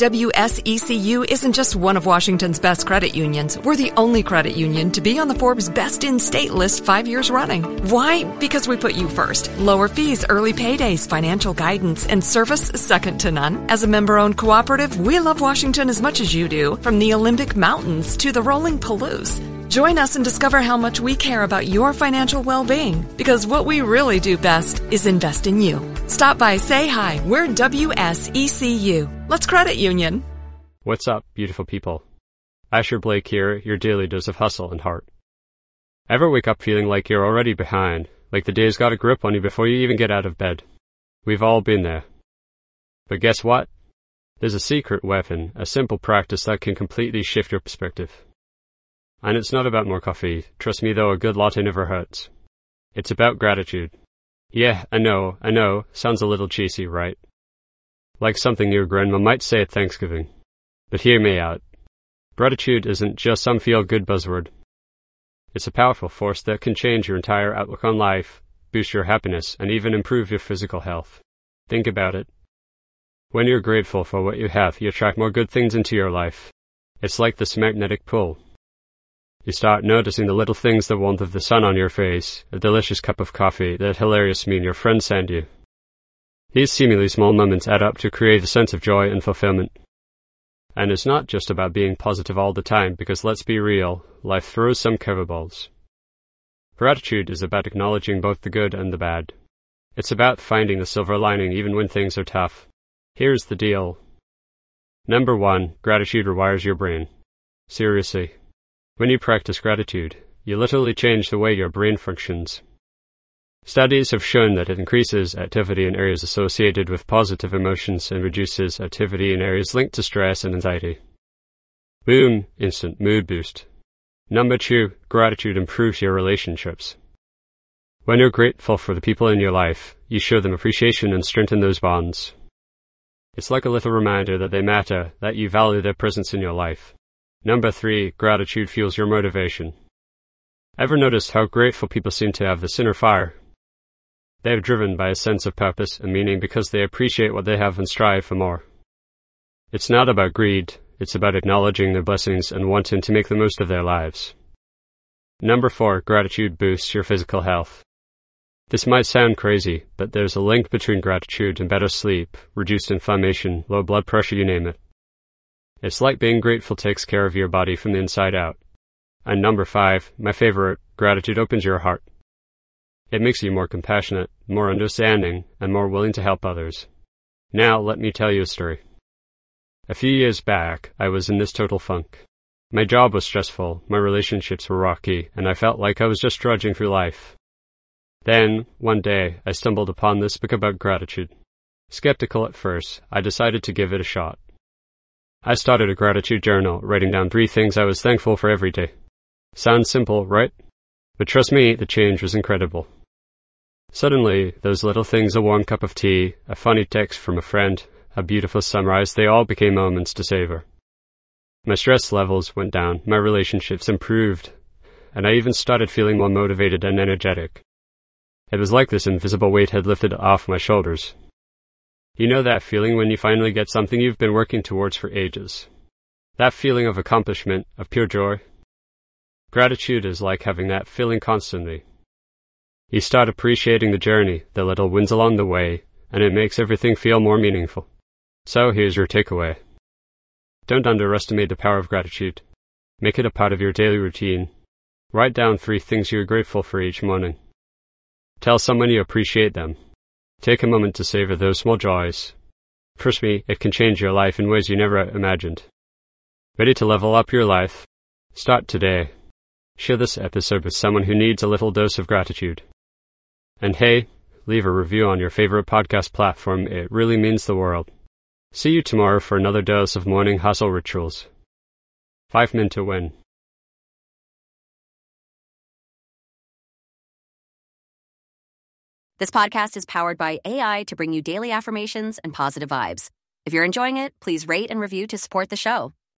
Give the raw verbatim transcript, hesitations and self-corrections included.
W S E C U isn't just one of Washington's best credit unions. We're the only credit union to be on the Forbes Best in State list five years running. Why? Because we put you first. Lower fees, early paydays, financial guidance, and service second to none. As a member-owned cooperative, we love Washington as much as you do, from the Olympic Mountains to the rolling Palouse. Join us and discover how much we care about your financial well-being, because what we really do best is invest in you. Stop by, say hi. We're W S E C U. Let's credit union. What's up, beautiful people? Asher Blake here, your daily dose of hustle and heart. Ever wake up feeling like you're already behind, like the day's got a grip on you before you even get out of bed? We've all been there. But guess what? There's a secret weapon, a simple practice that can completely shift your perspective. And it's not about more coffee. Trust me though, a good latte never hurts. It's about gratitude. Yeah, I know, I know, sounds a little cheesy, right? Like something your grandma might say at Thanksgiving. But hear me out. Gratitude isn't just some feel-good buzzword. It's a powerful force that can change your entire outlook on life, boost your happiness, and even improve your physical health. Think about it. When you're grateful for what you have, you attract more good things into your life. It's like this magnetic pull. You start noticing the little things, the warmth of the sun on your face, a delicious cup of coffee, that hilarious meme your friends send you. These seemingly small moments add up to create a sense of joy and fulfillment. And it's not just about being positive all the time, because let's be real, life throws some curveballs. Gratitude is about acknowledging both the good and the bad. It's about finding the silver lining even when things are tough. Here's the deal. Number one, gratitude rewires your brain. Seriously. When you practice gratitude, you literally change the way your brain functions. Studies have shown that it increases activity in areas associated with positive emotions and reduces activity in areas linked to stress and anxiety. Boom, instant mood boost. Number two, gratitude improves your relationships. When you're grateful for the people in your life, you show them appreciation and strengthen those bonds. It's like a little reminder that they matter, that you value their presence in your life. Number three, gratitude fuels your motivation. Ever noticed how grateful people seem to have this inner fire? They are driven by a sense of purpose and meaning because they appreciate what they have and strive for more. It's not about greed, it's about acknowledging their blessings and wanting to make the most of their lives. Number four, gratitude boosts your physical health. This might sound crazy, but there's a link between gratitude and better sleep, reduced inflammation, low blood pressure, you name it. It's like being grateful takes care of your body from the inside out. And number five, my favorite, gratitude opens your heart. It makes you more compassionate, more understanding, and more willing to help others. Now, let me tell you a story. A few years back, I was in this total funk. My job was stressful, my relationships were rocky, and I felt like I was just trudging through life. Then, one day, I stumbled upon this book about gratitude. Skeptical at first, I decided to give it a shot. I started a gratitude journal, writing down three things I was thankful for every day. Sounds simple, right? But trust me, the change was incredible. Suddenly, those little things, a warm cup of tea, a funny text from a friend, a beautiful sunrise, they all became moments to savor. My stress levels went down, my relationships improved, and I even started feeling more motivated and energetic. It was like this invisible weight had lifted off my shoulders. You know that feeling when you finally get something you've been working towards for ages? That feeling of accomplishment, of pure joy? Gratitude is like having that feeling constantly. You start appreciating the journey, the little wins along the way, and it makes everything feel more meaningful. So here's your takeaway. Don't underestimate the power of gratitude. Make it a part of your daily routine. Write down three things you're grateful for each morning. Tell someone you appreciate them. Take a moment to savor those small joys. Trust me, it can change your life in ways you never imagined. Ready to level up your life? Start today. Share this episode with someone who needs a little dose of gratitude. And hey, leave a review on your favorite podcast platform. It really means the world. See you tomorrow for another dose of morning hustle rituals. Five men to win. This podcast is powered by A I to bring you daily affirmations and positive vibes. If you're enjoying it, please rate and review to support the show.